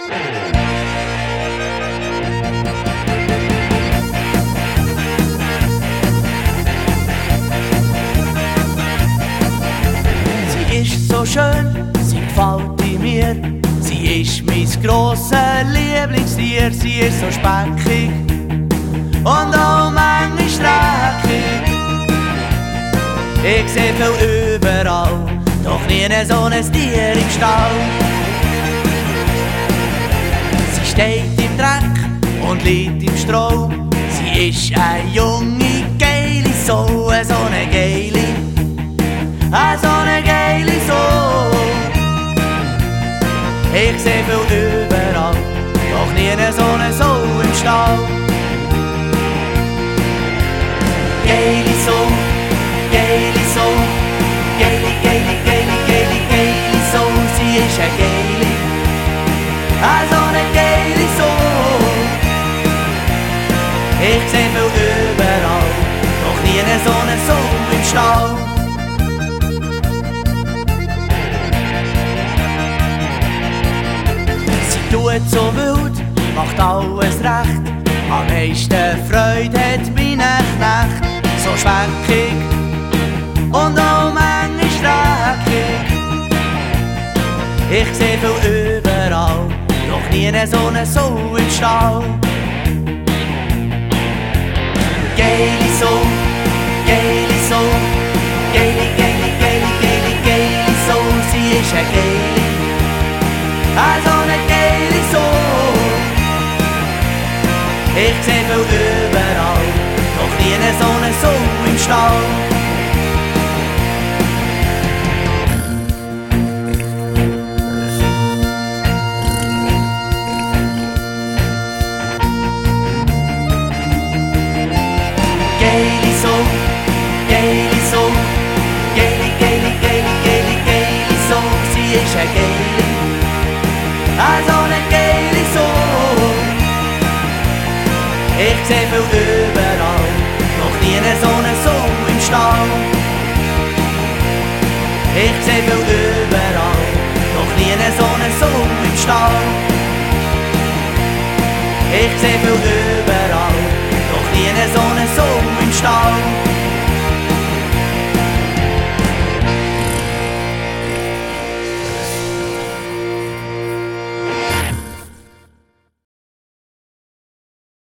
Sie ist so schön, sie gefällt mir. Sie ist mein grosses Lieblingstier. Sie ist so speckig und auch manchmal streckig. Ich seh viel überall, doch nie so ein Tier im Stall. Sie steht im Dreck und liegt im Stroh. Sie ist eine junge, geile Sau, so eine geile, so eine geile Sau. Ich seh viel überall, doch nie so eine Sau im Stall. Geile Sau, geile Sau, geile, geile, geile, geile, geile Sau. Sie ist eine geile, so eine geile Sau. Ich seh viel überall, doch nie so eine Sau im Stall. Sie tut so wild, macht alles recht. Am meisten Freude hat meine Knecht. So schweckig und auch manchmal streckig. Ich seh viel überall, doch nie so eine Sau im Stall. Geile Sau, geile Sau, geile, geile, geile, geile, geile Sau. Sie ist eine geile, so eine geile Sau. Ich seh viel überall, doch nie so eine Sau im Stall. Geile Sau, geile Sau, geile, geile, geile, geile, geile Sau. Sie ist eine geile, so eine geile Sau. Ich seh viel überall, doch nie so eine Sau im Stall. Ich seh viel überall, doch nie so eine Sau im Stall. Ich seh viel überall, doch nie so eine